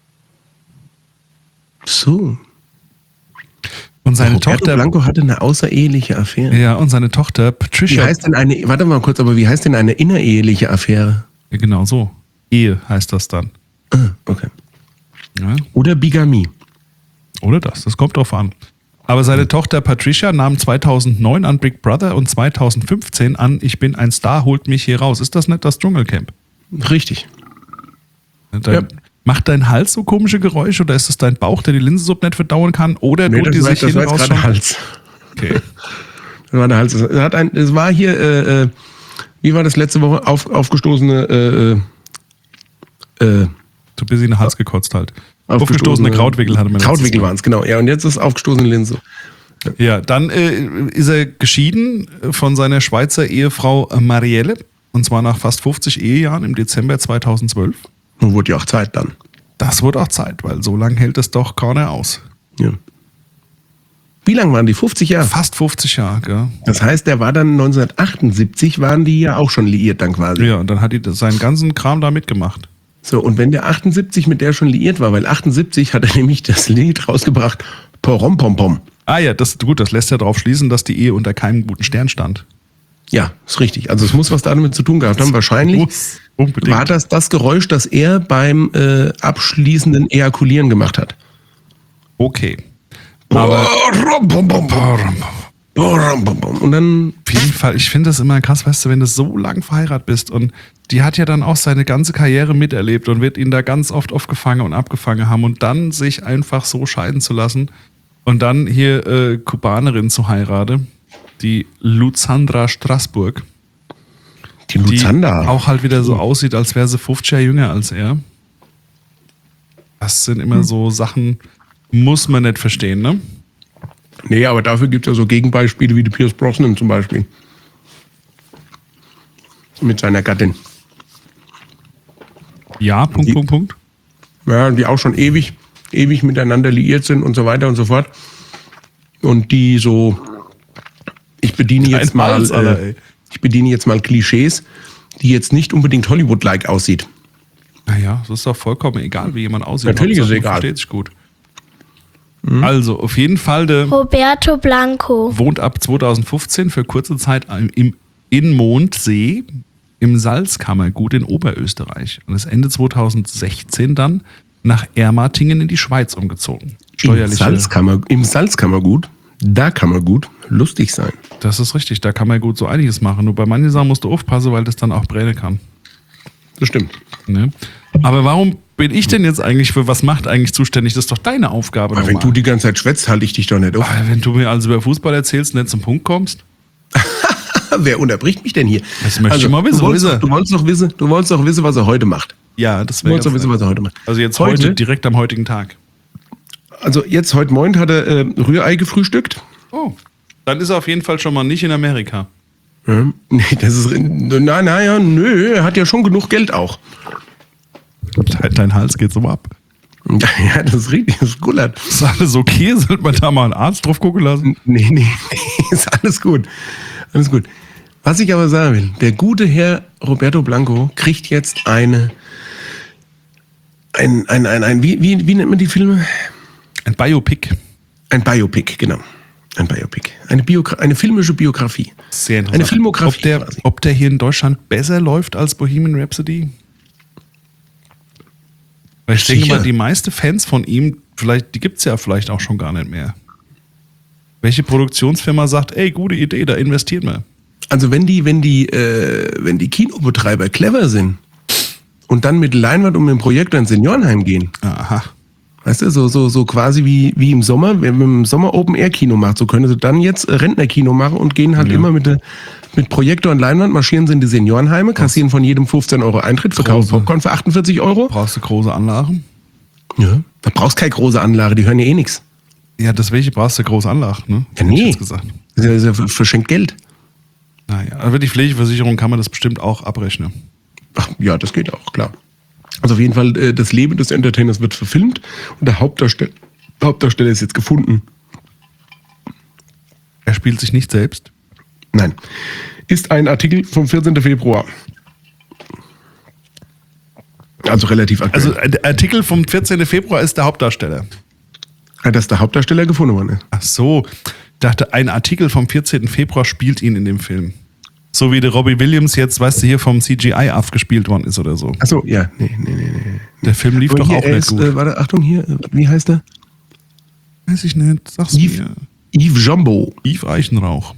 So. Und seine Roberto Tochter Blanco hatte eine außereheliche Affäre. Ja, und seine Tochter Patricia. Wie heißt denn eine, warte mal kurz, aber wie heißt denn eine innereheliche Affäre? Ja, genau so. Ehe heißt das dann. Ah, okay. Ja. Oder Bigamie. Oder das, das kommt drauf an. Aber seine mhm. Tochter Patricia nahm zweitausendneun an Big Brother und zweitausendfünfzehn an Ich bin ein Star, holt mich hier raus. Ist das nicht das Dschungelcamp? Richtig. Dein, ja. Macht dein Hals so komische Geräusche oder ist es dein Bauch, der die Linsensuppe nicht verdauen kann? Oder nee, tut die sich hin raus schon? Hals. Okay. Das war der Hals. Es hat ein, es war hier, äh, wie war das letzte Woche, auf, aufgestoßene, äh, äh, so bis in den Hals gekotzt halt. Aufgestoßene, aufgestoßene Krautwickel hatte man. Krautwickel waren es, genau. Ja, und jetzt ist aufgestoßene Linse. Ja, ja dann äh, ist er geschieden von seiner Schweizer Ehefrau Marielle. Und zwar nach fast fünfzig Ehejahren im Dezember zweitausendzwölf. Und wurde ja auch Zeit dann. Das wurde auch Zeit, weil so lange hält es doch keiner aus. Ja. Wie lange waren die? fünfzig Jahre? Fast fünfzig Jahre, gell? Das heißt, der war dann neunzehnhundertachtundsiebzig, waren die ja auch schon liiert dann quasi. Ja, und dann hat die seinen ganzen Kram da mitgemacht. So, und wenn der achtundsiebzig mit der schon liiert war, weil achtundsiebzig hat er nämlich das Lied rausgebracht, Porom Pom Pom. Ah ja, das gut, das lässt ja darauf schließen, dass die Ehe unter keinem guten Stern stand. Ja, ist richtig. Also es muss was damit zu tun gehabt haben. Wahrscheinlich war das das Geräusch, das er beim äh, abschließenden Ejakulieren gemacht hat. Okay. Aber und dann auf jeden Fall, ich finde das immer krass, weißt du, wenn du so lang verheiratet bist und die hat ja dann auch seine ganze Karriere miterlebt und wird ihn da ganz oft aufgefangen und abgefangen haben und dann sich einfach so scheiden zu lassen und dann hier äh, Kubanerin zu heiraten, die Luzandra Straßburg. Die Luzandra. Die auch halt wieder so aussieht, als wäre sie fünfzig Jahre jünger als er. Das sind immer hm. so Sachen, muss man nicht verstehen, ne? Nee, aber dafür gibt es ja so Gegenbeispiele wie die Pierce Brosnan zum Beispiel. Mit seiner Gattin. Ja, Punkt, die, Punkt, Punkt. Ja, die auch schon ewig, ewig miteinander liiert sind und so weiter und so fort. Und die so, ich bediene Kein jetzt mal, Hals, Alter, äh, ich bediene jetzt mal Klischees, die jetzt nicht unbedingt Hollywood-like aussieht. Naja, es ist doch vollkommen egal, wie jemand aussieht. Natürlich ist es egal. Versteht sich gut. Mhm. Also, auf jeden Fall, der Roberto Blanco wohnt ab zweitausendfünfzehn für kurze Zeit im, in Mondsee im Salzkammergut in Oberösterreich. Und ist Ende zweitausendsechzehn dann nach Ermatingen in die Schweiz umgezogen. Im, Salzkammer, Im Salzkammergut, da kann man gut lustig sein. Das ist richtig, da kann man gut so einiges machen. Nur bei manchen Sachen musst du aufpassen, weil das dann auch brennen kann. Das stimmt. Ne? Aber warum bin ich denn jetzt eigentlich für was macht eigentlich zuständig? Das ist doch deine Aufgabe. Aber wenn du die ganze Zeit schwätzt, halte ich dich doch nicht auf. Aber wenn du mir also über Fußball erzählst und nicht zum Punkt kommst. Wer unterbricht mich denn hier? Das möchte also, ich mal wissen. Du wolltest, doch, du, wolltest doch wissen, du wolltest doch wissen, was er heute macht. Ja, das wäre. Du wolltest doch wissen, was er heute macht. Also jetzt heute, heute direkt am heutigen Tag. Also jetzt heute Morgen hat er äh, Rührei gefrühstückt. Oh, dann ist er auf jeden Fall schon mal nicht in Amerika. Ja, nee, das ist. Na, naja, nö, er hat ja schon genug Geld auch. Dein, dein Hals geht so ab. Ja, das ist richtig, das gullert. Ist alles okay? Sollte man da mal einen Arzt drauf gucken lassen? Nee, nee, nee, ist alles gut. Alles gut. Was ich aber sagen will, der gute Herr Roberto Blanco kriegt jetzt eine. Ein, ein, ein, ein wie, wie, wie nennt man die Filme? Ein Biopic. Ein Biopic, genau. Ein Biopic. Eine, Biogra- eine filmische Biografie. Sehr interessant. Eine Filmografie Ob der, quasi. ob der hier in Deutschland besser läuft als Bohemian Rhapsody? Weil ich denke Sicher. mal, die meisten Fans von ihm, vielleicht, die gibt es ja vielleicht auch schon gar nicht mehr. Welche Produktionsfirma sagt, ey, gute Idee, da investieren wir. Also wenn die, wenn die, äh, wenn die Kinobetreiber clever sind und dann mit Leinwand und mit dem Projektor ins Seniorenheim gehen, Aha. weißt du, so, so, so quasi wie, wie im Sommer, wenn man im Sommer Open-Air-Kino macht, so können sie dann jetzt äh, Rentner-Kino machen und gehen halt Ja. immer mit, der- mit Projektor und Leinwand, marschieren sie in die Seniorenheime, kassieren von jedem fünfzehn Euro Eintritt, verkaufen Große. Popcorn für achtundvierzig Euro. Brauchst du große Anlagen? Ja. Da brauchst keine große Anlage, die hören ja eh nichts. Ja, deswegen brauchst du große Anlagen, ne? Ja, Hätte ich nee. jetzt gesagt. Das ist ja verschenkt Geld. Naja, aber die Pflegeversicherung kann man das bestimmt auch abrechnen. Ach, ja, das geht auch, klar. Also auf jeden Fall, äh, das Leben des Entertainers wird verfilmt und der Hauptdarsteller, Hauptdarsteller ist jetzt gefunden. Er spielt sich nicht selbst. Nein. Ist ein Artikel vom vierzehnten Februar. Also relativ aktuell. Also der Artikel vom vierzehnten Februar ist der Hauptdarsteller. Also, dass der Hauptdarsteller gefunden worden ist. Ach so, ich dachte, ein Artikel vom vierzehnten Februar spielt ihn in dem Film. So wie der Robbie Williams jetzt, weißt du, hier vom C G I aufgespielt worden ist oder so. Achso, ja, nee, nee, nee, nee. Der Film lief Aber doch hier, auch er nicht ist, gut. Äh, warte, Achtung, hier, äh, wie heißt er? Weiß ich nicht, sag's Yves, mir. Yves Jumbo. Yves Eichenrauch.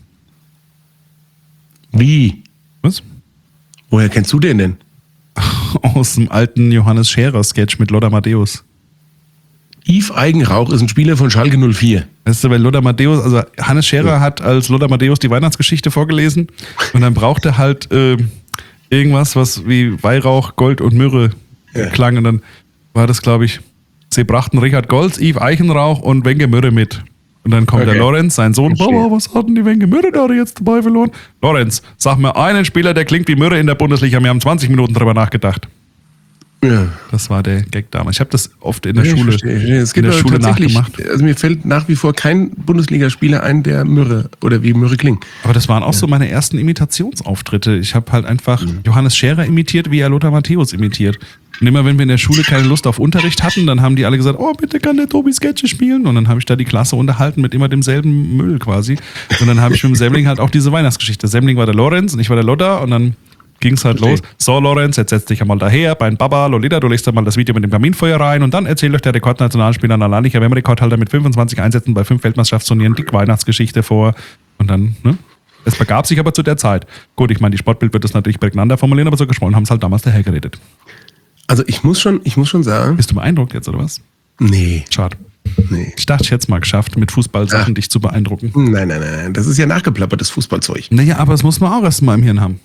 Wie? Was? Woher kennst du den denn? Aus dem alten Johannes Scherer-Sketch mit Lothar Matthäus. Yves Eigenrauch ist ein Spieler von Schalke null vier. Weißt du, weil Lothar Matthäus, also Hannes Scherer hat als Lothar Matthäus die Weihnachtsgeschichte vorgelesen und dann brauchte halt äh, irgendwas, was wie Weihrauch, Gold und Myrrhe Ja. klang und dann war das, glaube ich, sie brachten Richard Goltz, Yves Eichenrauch und Wenke Myrrhe mit. Und dann kommt Okay. der Lorenz, sein Sohn, Verstehe. Papa, was hat denn die Wenke Myrrhe da jetzt dabei verloren? Lorenz, sag mir einen Spieler, der klingt wie Myrrhe in der Bundesliga, wir haben zwanzig Minuten drüber nachgedacht. Ja. Das war der Gag damals. Ich habe das oft in der Ja, ich Schule, verstehe, ich verstehe. Es in gibt der aber Schule tatsächlich, nachgemacht. also mir fällt nach wie vor kein Bundesligaspieler ein, der Myrrhe oder wie Myrrhe klingt. Aber das waren auch so meine ersten Imitationsauftritte. Ich habe halt einfach Mhm. Johannes Scherer imitiert, wie er Lothar Matthäus imitiert. Und immer wenn wir in der Schule keine Lust auf Unterricht hatten, dann haben die alle gesagt, oh, bitte kann der Tobi Sketche spielen. Und dann habe ich da die Klasse unterhalten mit immer demselben Müll quasi. Und dann habe ich mit dem Semmling halt auch diese Weihnachtsgeschichte. Semmling war der Lorenz und ich war der Lothar und dann ging es halt Verstehe. los. So, Lorenz, jetzt setz dich einmal daher, beim Baba, Lolita, du legst da mal das Video mit dem Kaminfeuer rein und dann erzählt euch der Rekordnationalspieler Nalani, ich habe immer Rekordhalter mit fünfundzwanzig Einsätzen bei fünf Weltmeisterschaftsturnieren, die Weihnachtsgeschichte vor und dann, ne? Es begab sich aber zu der Zeit. Gut, ich meine, die Sportbild wird das natürlich prägnanter formulieren, aber so geschwollen haben es halt damals dahergeredet. Also ich muss schon, ich muss schon sagen, Bist du beeindruckt jetzt, oder was? nee, Schade. nee. Ich dachte, ich hätte es mal geschafft, mit Fußballsachen Ah. dich zu beeindrucken. Nein, nein, nein, nein, das ist ja nachgeplappertes Fußballzeug. Naja, aber das muss man auch erst mal im Hirn haben.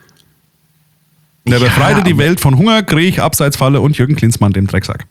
Der Ja, befreite die aber- Welt von Hunger, Krieg, Abseitsfalle und Jürgen Klinsmann, dem Drecksack.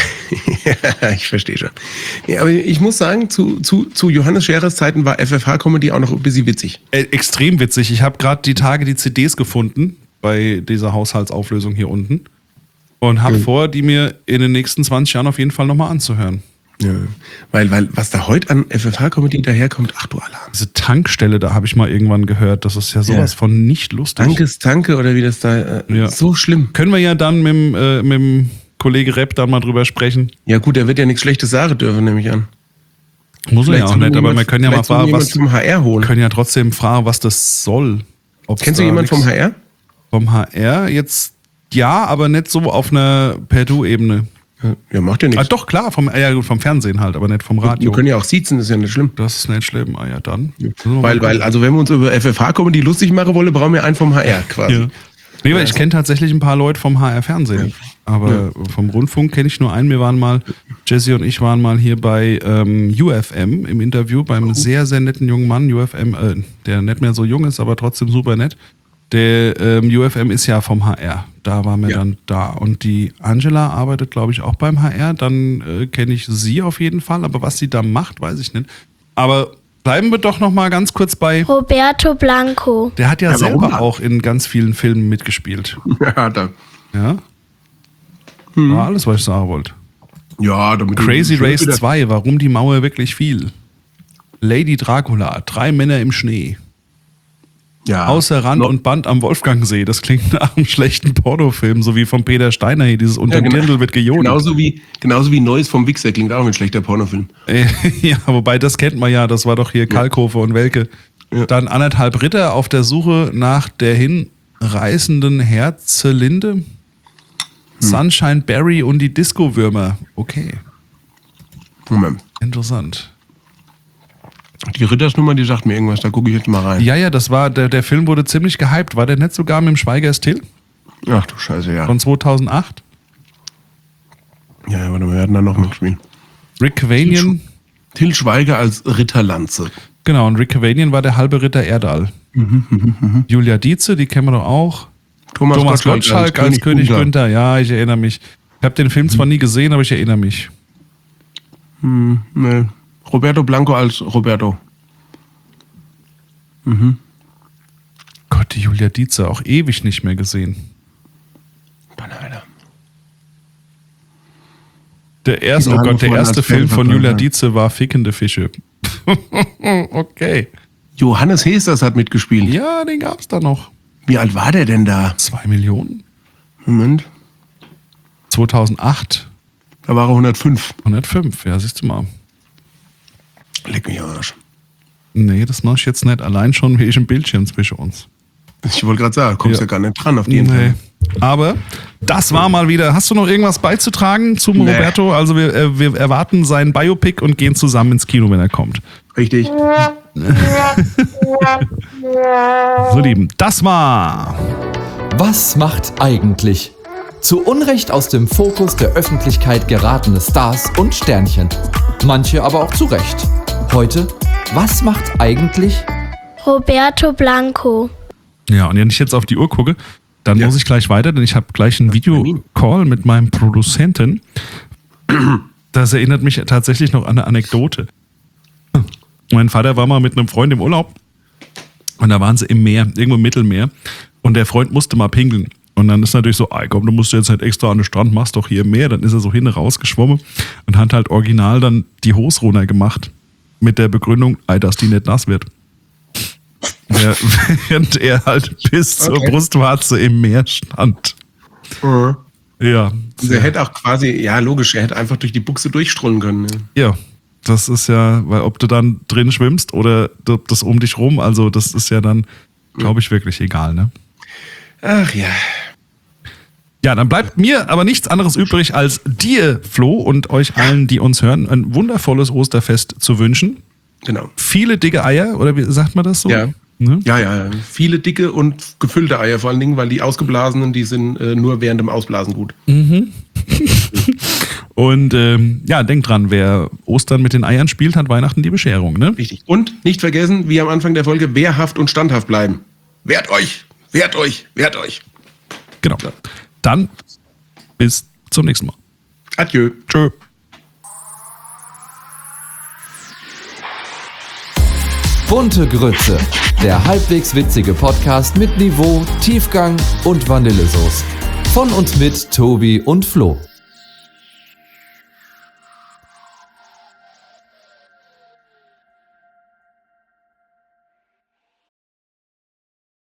Ja, ich verstehe schon. Ja, aber ich muss sagen, zu, zu, zu Johannes Scherers Zeiten war F F H-Comedy auch noch ein bisschen witzig. Äh, extrem witzig. Ich habe gerade die Tage die C Ds gefunden bei dieser Haushaltsauflösung hier unten und habe vor, die mir in den nächsten zwanzig Jahren auf jeden Fall nochmal anzuhören. Ja. Weil, weil was da heute an F F H-Comedy daherkommt, ach du Alarm. Diese Tankstelle, da habe ich mal irgendwann gehört, das ist ja sowas Ja. von nicht lustig. Dankes Tanke oder wie das da, äh, Ja. so schlimm. Können wir ja dann mit dem, äh, mit dem Kollege Repp dann mal drüber sprechen. Ja gut, der wird ja nichts Schlechtes sagen dürfen, nehme ich an. Muss er ja auch soll nicht, aber jemand- wir können ja mal vielleicht soll fragen, jemand was, zum H R holen. können ja trotzdem fragen, was das soll. Ob's Kennst du da jemanden vom nix- H R? Vom H R? Jetzt ja, aber nicht so auf einer Per-Du-Ebene. Ja, macht ja Ah, nichts. doch, klar, vom, ja, gut, vom Fernsehen halt, aber nicht vom Wir Radio. können ja auch siezen, das ist ja nicht schlimm. Das ist nicht schlimm. Ah ja, dann. Müssen wir mal Weil, weil, gucken. also wenn wir uns über F F H-Comedy lustig machen wollen, brauchen wir einen vom H R quasi. Ja. Nee, weil ich kenne tatsächlich ein paar Leute vom H R-Fernsehen. Aber vom Rundfunk kenne ich nur einen. Wir waren mal, Jesse und ich waren mal hier bei ähm, U F M im Interview beim sehr, sehr netten jungen Mann. U F M, äh, der nicht mehr so jung ist, aber trotzdem super nett. Der ähm, U F M ist ja vom H R. Da waren wir Ja. dann da. Und die Angela arbeitet, glaube ich, auch beim H R. Dann äh, kenne ich sie auf jeden Fall. Aber was sie da macht, weiß ich nicht. Aber bleiben wir doch noch mal ganz kurz bei. Roberto Blanco. Der hat ja, Ja, warum? selber auch in ganz vielen Filmen mitgespielt. Ja, da. Ja? Mhm. War alles, was ich sagen wollte. Ja, damit Crazy du- Race wieder- zwei, warum die Mauer wirklich fiel. Lady Dracula, drei Männer im Schnee. Ja. Außer Rand No. und Band am Wolfgangsee. Das klingt nach einem schlechten Pornofilm, so wie von Peter Steiner hier, dieses Unterm Ja, genau. Dirndl wird gejodelt. Genauso wie, genauso wie Neues vom Wichser klingt auch ein schlechter Pornofilm. Äh, ja, wobei das kennt man ja, das war doch hier Kalkofe und Welke. Ja. Dann anderthalb Ritter auf der Suche nach der hinreißenden Herzelinde. Hm. Sunshine Berry und die Disco-Würmer. Okay, Moment. interessant. Die Rittersnummer, die sagt mir irgendwas, da gucke ich jetzt mal rein. Ja, ja, das war, der, der Film wurde ziemlich gehypt. War der nicht sogar mit dem Schweiger Still Ach du Scheiße, ja. von zweitausendacht? Ja, ja, warte mal, wir hatten da noch mitspielen. Rick Cavanian, Till Schweiger als Ritterlanze. genau, und Rick Cavanian war der halbe Ritter Erdal. Julia Dietze, die kennen wir doch auch. Thomas, Thomas Gottschalk als König Günther. Günther, ja, ich erinnere mich. Ich habe den Film zwar nie gesehen, aber ich erinnere mich. Nee. Roberto Blanco als Roberto. Gott, die Julia Dietze, auch ewig nicht mehr gesehen. Banane. Der erste, oh Kinder Gott, der haben erste als Film von Fernsehvertrag, Julia ja. Dietze war Fickende Fische. Okay. Johannes Hesters hat mitgespielt. Ja, den gab's da noch. Wie alt war der denn da? Zwei Millionen? Moment. zweitausendacht, Da war er hundertfünf. hundertfünf, ja, siehst du mal. Leck mich am Arsch. Nee, das mach ich jetzt nicht. Allein schon wie ich im Bildschirm zwischen uns. Ich wollte gerade sagen, kommst ja. Ja. ja gar nicht dran auf die Nee. Info. Aber das war mal wieder. Hast du noch irgendwas beizutragen zum Nee. Roberto? Also wir, äh, wir erwarten seinen Biopic und gehen zusammen ins Kino, wenn er kommt. Richtig. So, Lieben, das war Was macht eigentlich? Zu Unrecht aus dem Fokus der Öffentlichkeit geratene Stars und Sternchen. Manche aber auch zu Recht. Heute, was macht eigentlich? Roberto Blanco. Ja, und wenn ich jetzt auf die Uhr gucke, dann Ja. muss ich gleich weiter, denn ich habe gleich einen Videocall mit meinem Produzenten. Das erinnert mich tatsächlich noch an eine Anekdote. Mein Vater war mal mit einem Freund im Urlaub und da waren sie im Meer, irgendwo im Mittelmeer, und der Freund musste mal pinkeln. Und dann ist natürlich so, ey, komm, du musst jetzt halt extra an den Strand, machst doch hier im Meer. Dann ist er so hin rausgeschwommen und hat halt original dann die Hose runter gemacht mit der Begründung, ey, dass die nicht nass wird. Der, während er halt bis zur Okay. Brustwarze im Meer stand. Mhm. Ja. Also er hätte auch quasi, ja logisch, er hätte einfach durch die Buchse durchstrollen können. Ne? Ja. Das ist ja, weil ob du dann drin schwimmst oder ob das um dich rum, also das ist ja dann, glaube ich, wirklich egal, ne? Ach ja. Ja, dann bleibt mir aber nichts anderes übrig, als dir, Flo, und euch allen, die uns hören, ein wundervolles Osterfest zu wünschen. Genau. Viele dicke Eier, oder wie sagt man das so? Ja. Ne? Ja, ja, viele dicke und gefüllte Eier vor allen Dingen, weil die ausgeblasenen, die sind äh, nur während dem Ausblasen gut. Und ähm, ja, denkt dran, wer Ostern mit den Eiern spielt, hat Weihnachten die Bescherung, ne? Richtig. Und nicht vergessen, wie am Anfang der Folge, wehrhaft und standhaft bleiben. Wehrt euch, wehrt euch, wehrt euch. Genau. Dann bis zum nächsten Mal. Adieu. Tschö. Bunte Grütze, der halbwegs witzige Podcast mit Niveau, Tiefgang und Vanillesoße. Von und mit Tobi und Flo.